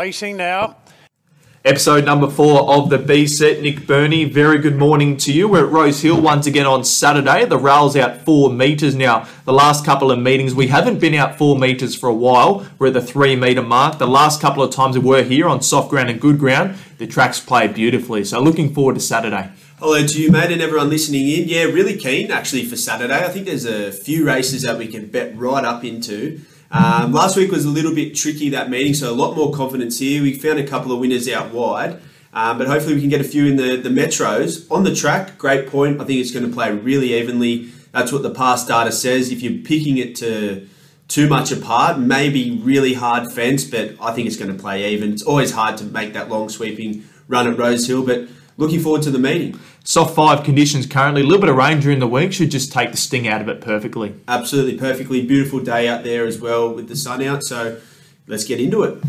racing now. Episode number 4 of the B Set. Nick Burney, very good morning to you. We're at Rose Hill once again on Saturday. The rail's out 4 metres now. The last couple of meetings, we haven't been out 4 metres for a while. We're at the 3 metre mark. The last couple of times we were here on soft ground and good ground, the tracks play beautifully. So looking forward to Saturday. Hello to you, mate, and everyone listening in. Yeah, really keen actually for Saturday. I think there's a few races that we can bet right up into. Last week was a little bit tricky, that meeting, so a lot more confidence here. We found a couple of winners out wide, but hopefully we can get a few in the metros. On the track, great point. I think it's going to play really evenly. That's what the past data says. If you're picking it to too much apart, maybe really hard fence, but I think it's going to play even. It's always hard to make that long sweeping run at Rose Hill, but looking forward to the meeting. Soft 5 conditions currently. A little bit of rain during the week should just take the sting out of it perfectly. Absolutely perfectly. Beautiful day out there as well with the sun out. So let's get into it.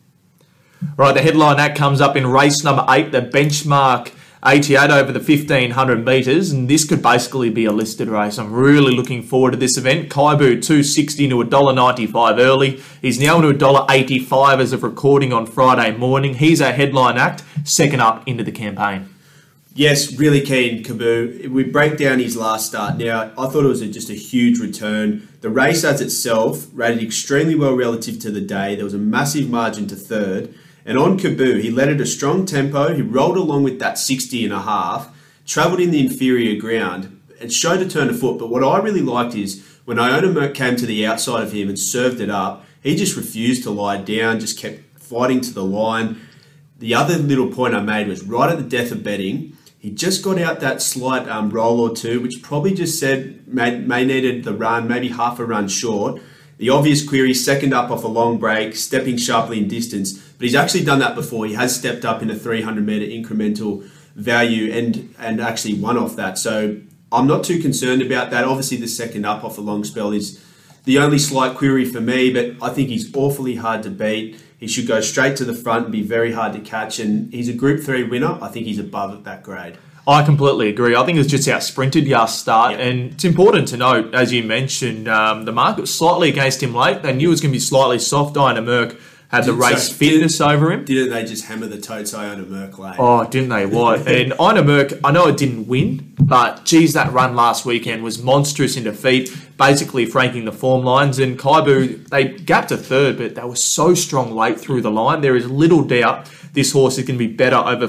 Right, the headline act comes up in race number 8, the Benchmark 88 over the 1,500 metres. And this could basically be a listed race. I'm really looking forward to this event. Kaibu $2.60 to $1.95 early. He's now to $1.85 as of recording on Friday morning. He's our headline act, second up into the campaign. Yes, really keen, Kaboo. We break down his last start now. I thought it was just a huge return. The race as itself rated extremely well relative to the day. There was a massive margin to third. And on Kaboo, he led at a strong tempo. He rolled along with that 60.5, travelled in the inferior ground and showed a turn of foot. But what I really liked is when Iona Merck came to the outside of him and served it up, he just refused to lie down, just kept fighting to the line. The other little point I made was right at the death of betting, he just got out that slight roll or two, which probably just said may needed the run, maybe half a run short. The obvious query, second up off a long break, stepping sharply in distance. But he's actually done that before. He has stepped up in a 300-metre incremental value and actually won off that. So I'm not too concerned about that. Obviously, the second up off a long spell is the only slight query for me, but I think he's awfully hard to beat. He should go straight to the front and be very hard to catch. And he's a Group 3 winner. I think he's above at that grade. I completely agree. I think it was just out-sprinted last start. Yep. And it's important to note, as you mentioned, the market was slightly against him late. They knew it was going to be slightly soft. Iona Merck had the race fitness over him. Didn't they just hammer the totes Iona Merck late? Oh, didn't they? What? And Iona Merck, I know it didn't win, but geez, that run last weekend was monstrous in defeat, basically franking the form lines. And Kaibu, they gapped a third, but they were so strong late through the line. There is little doubt this horse is going to be better over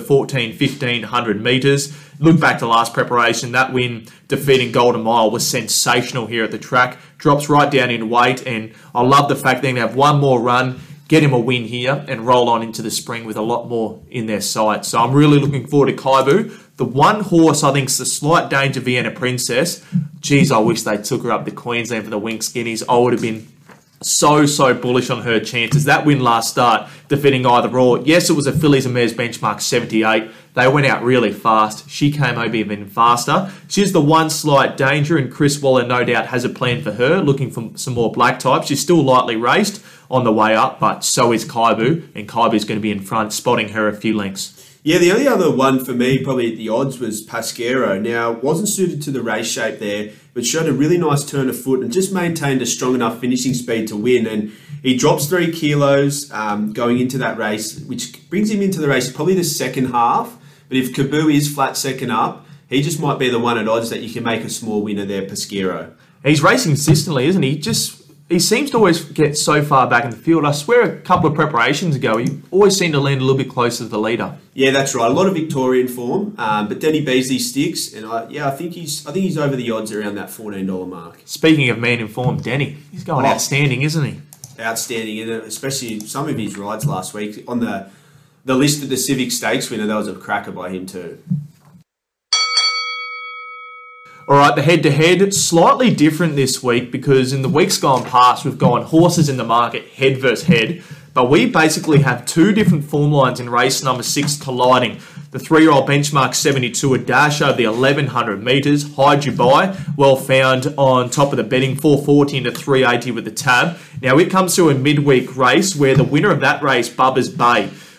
1,500 metres. Look back to last preparation, that win defeating Golden Mile was sensational here at the track. Drops right down in weight, and I love the fact they're going to have one more run, get him a win here, and roll on into the spring with a lot more in their sight. So I'm really looking forward to Kaibu. The one horse I think is the slight danger, Vienna Princess. Geez, I wish they took her up to Queensland for the Wink Skinnies. I would have been so bullish on her chances. That win last start, defeating Either Or. Yes, it was a Fillies and Mares Benchmark 78. They went out really fast. She came over even faster. She's the one slight danger, and Chris Waller no doubt has a plan for her, looking for some more black types. She's still lightly raced on the way up, but so is Kaibu, and Kaibu's going to be in front, spotting her a few lengths. Yeah, the only other one for me, probably at the odds, was Pasquero. Now, wasn't suited to the race shape there, but showed a really nice turn of foot and just maintained a strong enough finishing speed to win. And he drops 3 kilos going into that race, which brings him into the race probably the second half. But if Kaboo is flat second up, he just might be the one at odds that you can make a small winner there, Pasquero. He's racing consistently, isn't he? He seems to always get so far back in the field. I swear a couple of preparations ago, he always seemed to land a little bit closer to the leader. Yeah, that's right. A lot of Victorian form, but Danny Beasley sticks, and I think he's over the odds around that $14 mark. Speaking of man in form, Danny, he's going outstanding, isn't he? Outstanding, and especially some of his rides last week on the list of the Civic Stakes winner. That was a cracker by him too. All right, the head-to-head, slightly different this week because in the weeks gone past, we've gone horses in the market, head versus head. But we basically have 2 different form lines in race number 6 colliding. The 3-year-old Benchmark 72, a dash over the 1,100 metres. High Dubai, well found on top of the betting, 440 into 380 with the tab. Now, it comes to a midweek race where the winner of that race, Bubba's Bay,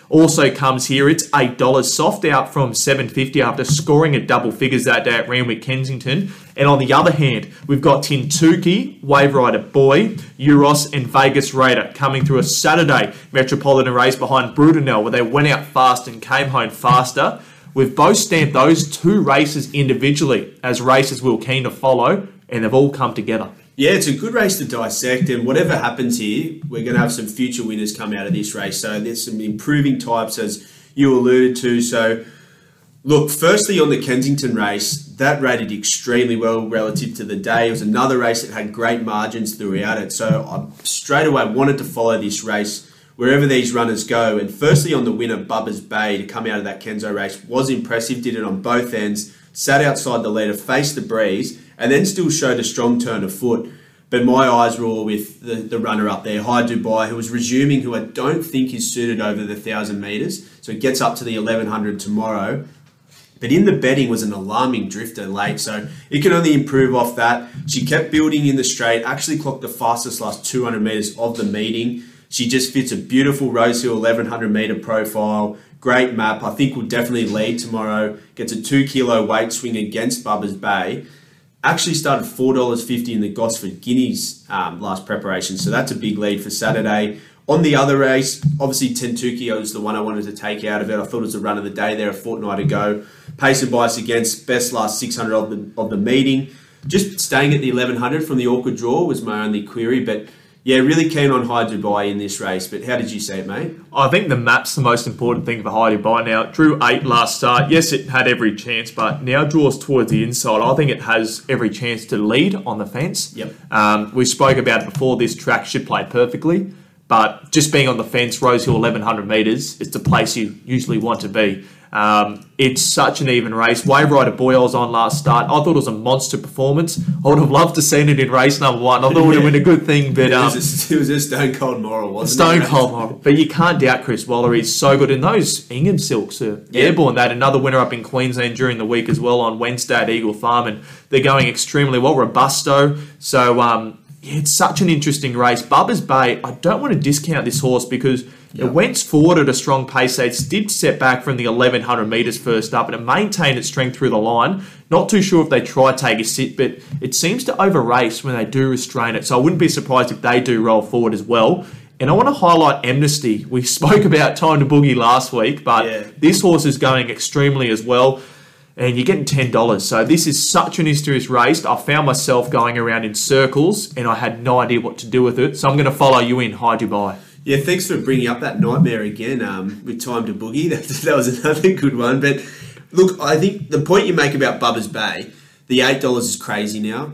also comes here. It's $8, soft out from $7.50 after scoring at double figures that day at Randwick Kensington. And on the other hand, we've got Tintuki, Wave Rider Boy, Euros and Vegas Raider coming through a Saturday Metropolitan race behind Brudenell, where they went out fast and came home faster. We've both stamped those two races individually as races we were keen to follow, and they've all come together. Yeah, it's a good race to dissect, and whatever happens here, we're going to have some future winners come out of this race. So there's some improving types, as you alluded to. So, look, firstly on the Kensington race, that rated extremely well relative to the day. It was another race that had great margins throughout it. So I straight away wanted to follow this race wherever these runners go. And firstly on the winner, Bubba's Bay, to come out of that Kenzo race was impressive, did it on both ends, sat outside the leader, faced the breeze, and then still showed a strong turn of foot. But my eyes were all with the runner up there, High Dubai, who was resuming, who I don't think is suited over the 1,000 metres. So it gets up to the 1,100 tomorrow. But in the betting was an alarming drifter late, so it can only improve off that. She kept building in the straight, actually clocked the fastest last 200 metres of the meeting. She just fits a beautiful Rosehill 1,100 metre profile. Great map. I think will definitely lead tomorrow. Gets a 2 kilo weight swing against Bubba's Bay. Actually started $4.50 in the Gosford Guineas last preparation, so that's a big lead for Saturday. On the other race, obviously Tintuki was the one I wanted to take out of it. I thought it was the run of the day there a fortnight ago. Pace and bias against, best last 600 of the meeting. Just staying at the 1,100 from the awkward draw was my only query, but yeah, really keen on High Dubai in this race. But how did you see it, mate? I think the map's the most important thing for High Dubai now. It drew 8 last start. Yes, it had every chance, but now draws towards the inside. I think it has every chance to lead on the fence. Yep. We spoke about it before. This track should play perfectly, but just being on the fence, Rosehill 1,100 metres, is the place you usually want to be. It's such an even race. Wave Rider Boy I was on last start. I thought it was a monster performance. I would have loved to seen it in race number 1. I thought it would have been a good thing, but it was a stone cold moral, wasn't it? Stone cold moral. But you can't doubt Chris Waller. He's so good. And those Ingham Silks are airborne. They had another winner up in Queensland during the week as well on Wednesday at Eagle Farm, and they're going extremely well. Robusto. So it's such an interesting race. Bubba's Bay, I don't want to discount this horse because it went forward at a strong pace. It did set back from the 1,100 metres first up, and it maintained its strength through the line. Not too sure if they try to take a sit, but it seems to over-race when they do restrain it. So I wouldn't be surprised if they do roll forward as well. And I want to highlight Amnesty. We spoke about Time to Boogie last week, but this horse is going extremely as well. And you're getting $10. So this is such an mysterious race. I found myself going around in circles and I had no idea what to do with it. So I'm going to follow you in, High Dubai. Yeah, thanks for bringing up that nightmare again with Time to Boogie. That was another good one. But look, I think the point you make about Bubba's Bay, the $8 is crazy now.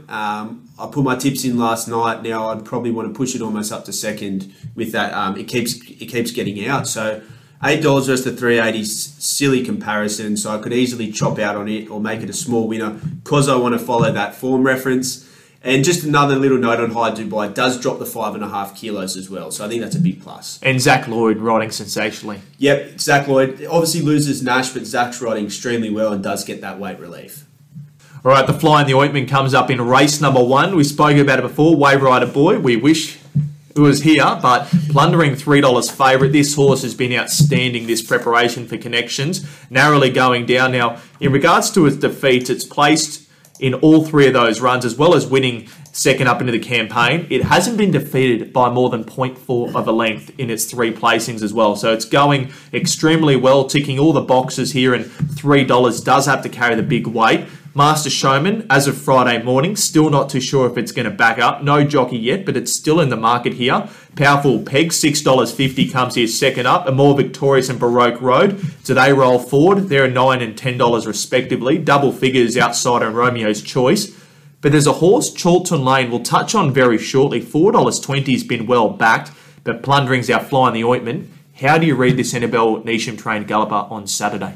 I put my tips in last night. Now I'd probably want to push it almost up to second with that. It keeps getting out. So $8 versus the 380 is silly comparison, so I could easily chop out on it or make it a small winner because I want to follow that form reference. And just another little note on High Dubai, it does drop the 5.5 kilos as well, so I think that's a big plus. And Zach Lloyd riding sensationally. Yep, Zach Lloyd obviously loses Nash, but Zach's riding extremely well and does get that weight relief. All right, the fly in the ointment comes up in race number 1. We spoke about it before, Wave Rider Boy. We wish it was here, but plundering $3 favourite. This horse has been outstanding this preparation for Connections, narrowly going down. Now, in regards to its defeats, it's placed in all 3 of those runs, as well as winning second up into the campaign. It hasn't been defeated by more than 0.4 of a length in its 3 placings as well. So it's going extremely well, ticking all the boxes here, and $3 does have to carry the big weight. Master Showman, as of Friday morning, still not too sure if it's going to back up. No jockey yet, but it's still in the market here. Powerful Peg, $6.50 comes here second up. A More Victorious and Baroque Road. So they roll forward. They're $9 and $10 respectively. Double figures Outsider and Romeo's Choice. But there's a horse, Charlton Lane, we'll touch on very shortly. $4.20 has been well backed, but plundering's our fly in the ointment. How do you read this Annabelle Neesham trained galloper on Saturday?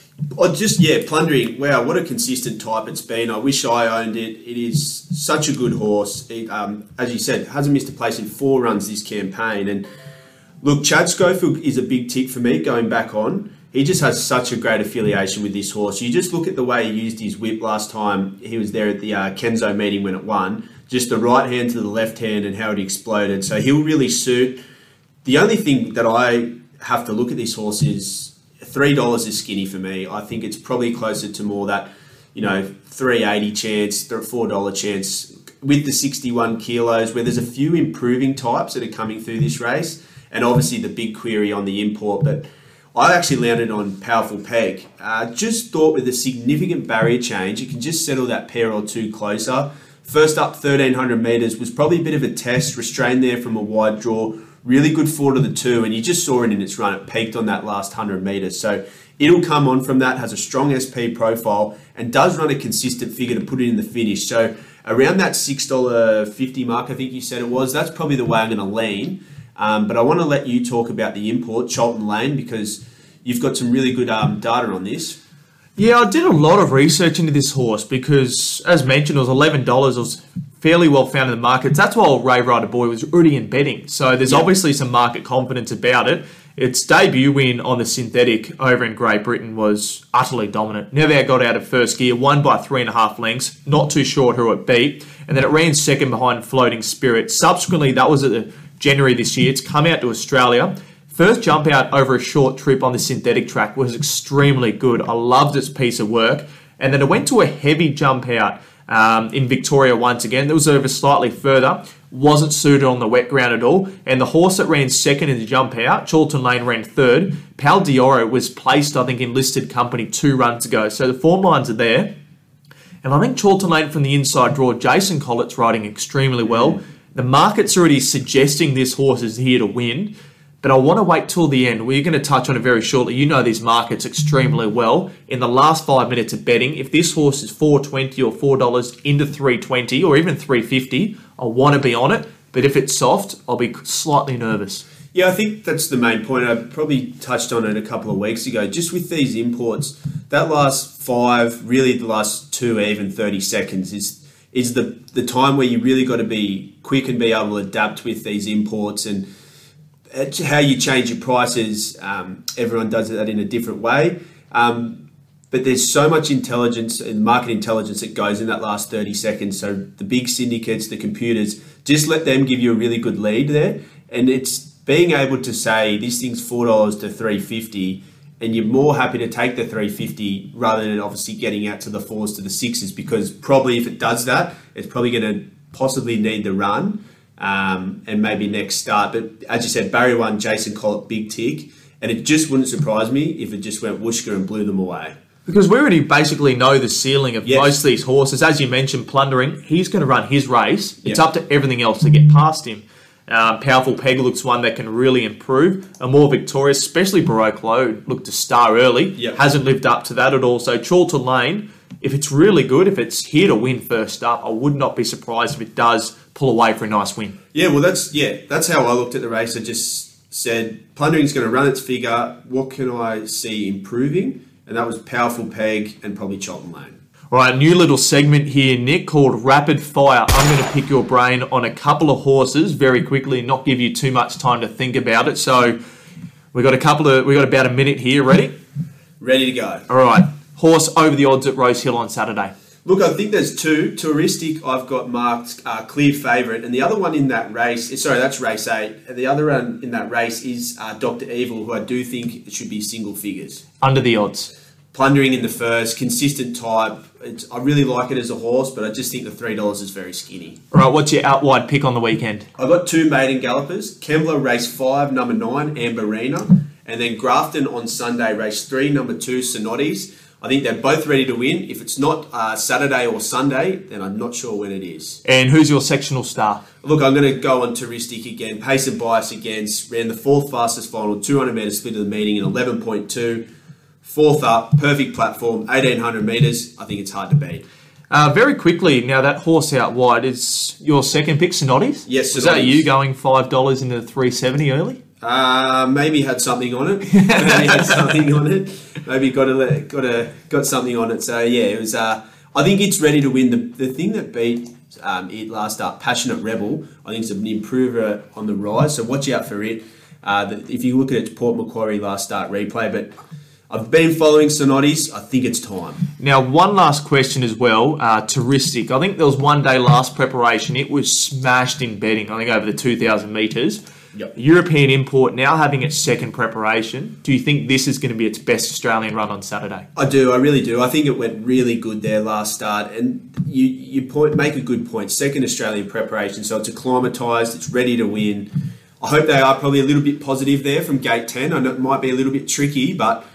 Plundering. Wow, what a consistent type it's been. I wish I owned it. It is such a good horse. It, as you said, hasn't missed a place in 4 runs this campaign. And look, Chad Schofield is a big tick for me going back on. He just has such a great affiliation with this horse. You just look at the way he used his whip last time he was there at the Kenzo meeting when it won. Just the right hand to the left hand and how it exploded. So he'll really suit. The only thing that I have to look at this horse is $3 is skinny for me. I think it's probably closer to more that, $3.80 chance, $4 chance with the 61 kilos, where there's a few improving types that are coming through this race, and obviously the big query on the import. But I actually landed on Powerful Peg. Just thought with a significant barrier change, you can just settle that pair or two closer. First up, 1,300 metres was probably a bit of a test, restrained there from a wide draw. Really good forward of the two, and you just saw it in its run. It peaked on that last 100 metres. So it'll come on from that, has a strong SP profile, and does run a consistent figure to put it in the finish. So around that $6.50 mark, I think you said it was, that's probably the way I'm going to lean. But I want to let you talk about the import, Cholton Lane, because you've got some really good data on this. Yeah, I did a lot of research into this horse because, as mentioned, it was $11. It was fairly well found in the markets. That's why Ray Rider Boy was already in betting. So there's obviously some market confidence about it. Its debut win on the synthetic over in Great Britain was utterly dominant. Never got out of first gear, won by 3.5 lengths, not too sure who it beat. And then it ran second behind Floating Spirit. Subsequently, that was at the January this year. It's come out to Australia. First jump out over a short trip on the synthetic track was extremely good. I loved its piece of work. And then it went to a heavy jump out in Victoria once again. That was over slightly further. Wasn't suited on the wet ground at all. And the horse that ran second in the jump out, Cholton Lane, ran third. Pal Dioro was placed, I think, in listed company 2 runs ago. So the form lines are there. And I think Cholton Lane from the inside draw, Jason Collett's riding extremely well. The market's already suggesting this horse is here to win. But I want to wait till the end. We're going to touch on it very shortly. You know these markets extremely well. In the last 5 minutes of betting, if this horse is $4.20 or $4 into $3.20 or even $3.50, I want to be on it. But if it's soft, I'll be slightly nervous. Yeah, I think that's the main point. I probably touched on it a couple of weeks ago. Just with these imports, that last 5, really the last 2, even 30 seconds is the time where you really got to be quick and be able to adapt with these imports, and how you change your prices. Everyone does that in a different way. But there's so much intelligence and market intelligence that goes in that last 30 seconds. So the big syndicates, the computers, just let them give you a really good lead there. And it's being able to say this thing's $4 to $3.50, and you're more happy to take the $3.50 rather than obviously getting out to the 4s to the 6s, because probably if it does that, it's probably going to possibly need the run. And maybe next start. But as you said, Barrier 1, Jason Collett, big tick. And it just wouldn't surprise me if it just went whooshka and blew them away. Because we already basically know the ceiling of most of these horses. As you mentioned, Plundering, he's going to run his race. It's up to everything else to get past him. Powerful Peg looks one that can really improve. A more victorious, especially Baroque Low, looked to star early. Hasn't lived up to that at all. So Cholton Lane, if it's really good, if it's here to win first up, I would not be surprised if it does pull away for a nice win. Yeah, well, that's how I looked at the race. I just said, Plundering's going to run its figure. What can I see improving? And that was Powerful Peg and probably Cholton Lane. All right, new little segment here, Nick, called Rapid Fire. I'm going to pick your brain on a couple of horses very quickly and not give you too much time to think about it. So we got about a minute here. Ready? Ready to go. All right. Horse over the odds at Rose Hill on Saturday. Look, I think there's 2. Touristic, I've got marked clear favourite. And the other one in that race, that's race 8. And the other one in that race is Dr. Evil, who I do think should be single figures. Under the odds. Plundering in the first, consistent type. I really like it as a horse, but I just think the $3 is very skinny. All right, what's your out-wide pick on the weekend? I've got 2 maiden gallopers. Kembla, race 5, number 9, Amberina. And then Grafton on Sunday, race 3, number 2, Sonotis. I think they're both ready to win. If it's not Saturday or Sunday, then I'm not sure when it is. And who's your sectional star? Look, I'm going to go on Touristic again. Pace and Bias against. Ran the 4th fastest final, 200 metre split of the meeting in 11.2. 4th up, perfect platform, 1,800 metres. I think it's hard to beat. Very quickly, now that horse out wide is your second pick, Sonotis? Yes, Was that you going $5 into the 370 early? Maybe had something on it. Maybe got something on it. So yeah, it was. I think it's ready to win. The thing that beat it last up, Passionate Rebel, I think it's an improver on the rise. So watch out for it. If you look at its Port Macquarie last start replay, but I've been following Sonotis. I think it's time. Now, one last question as well. Touristic. I think there was one day last preparation. It was smashed in betting. I think over the 2,000 metres. Yep. European import now having its second preparation. Do you think this is going to be its best Australian run on Saturday? I do. I really do. I think it went really good there last start, and you make a good point. Second Australian preparation, so it's acclimatised. It's ready to win. I hope they are probably a little bit positive there from gate 10. I know it might be a little bit tricky, but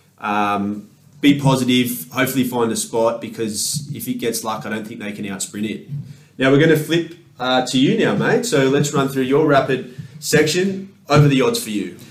be positive. Hopefully find a spot, because if it gets luck, I don't think they can outsprint it. Now we're going to flip to you now, mate. So let's run through your rapid section. Over the odds for you.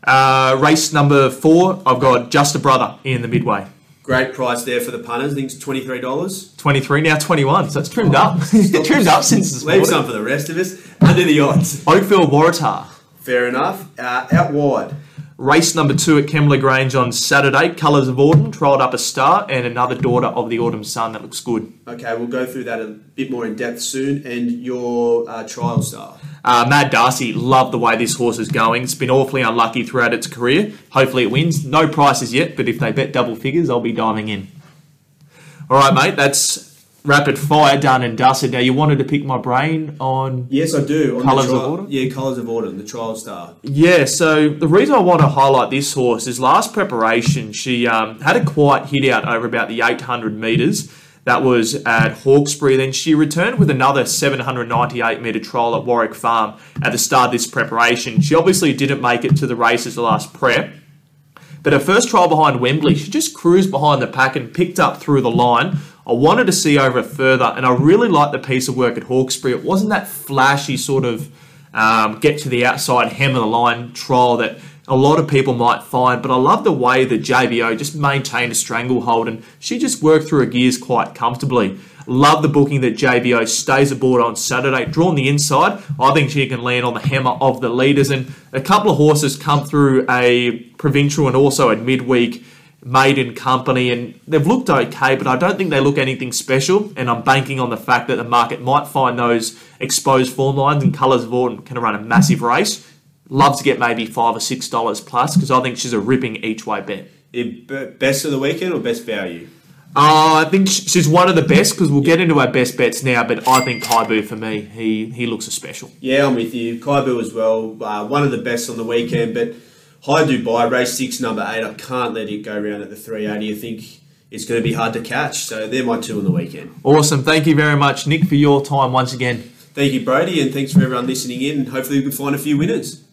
Race number 4, I've got Just a Brother in the midway. Great price there for the punters. I think it's $23. 23, now 21. So it's trimmed up. Trimmed up since this morning. Leave some for the rest of us. Under the odds. Oakville Waratah. Fair enough. Out wide. Race number 2 at Kembla Grange on Saturday. Colours of Autumn, trialled up a star, and another daughter of the Autumn Sun. That looks good. Okay, we'll go through that a bit more in depth soon. And your trial star. Mad Darcy, love the way this horse is going. It's been awfully unlucky throughout its career. Hopefully it wins. No prices yet, but if they bet double figures, I'll be diving in. All right, mate, that's rapid fire done and dusted. Now, you wanted to pick my brain on... Yes, I do. Colours of Autumn? Yeah, Colours of Autumn, the trial star. Yeah, so the reason I want to highlight this horse is last preparation, she had a quiet hit out over about the 800 metres. That was at Hawkesbury. Then she returned with another 798 metre trial at Warwick Farm at the start of this preparation. She obviously didn't make it to the races the last prep. But her first trial behind Wembley, she just cruised behind the pack and picked up through the line. I wanted to see over further, and I really liked the piece of work at Hawkesbury. It wasn't that flashy sort of get to the outside, hem of the line trial that a lot of people might find, but I love the way that JBO just maintained a stranglehold, and she just worked through her gears quite comfortably. Love the booking that JBO stays aboard on Saturday. Drawn the inside, I think she can land on the hammer of the leaders, and a couple of horses come through a provincial and also a midweek maiden company, and they've looked okay, but I don't think they look anything special, and I'm banking on the fact that the market might find those exposed form lines, and Colours of Autumn can run a massive race. Love to get maybe $5 or $6 plus, because I think she's a ripping each way bet. Best of the weekend or best value? I think she's one of the best, because we'll get into our best bets now, but I think Kaibu for me, he looks a special. Yeah, I'm with you. Kaibu as well, one of the best on the weekend, but High Dubai, race 6, number 8, I can't let it go around at the 380. I think it's going to be hard to catch, so they're my 2 on the weekend. Awesome. Thank you very much, Nick, for your time once again. Thank you, Brody, and thanks for everyone listening in, and hopefully we can find a few winners.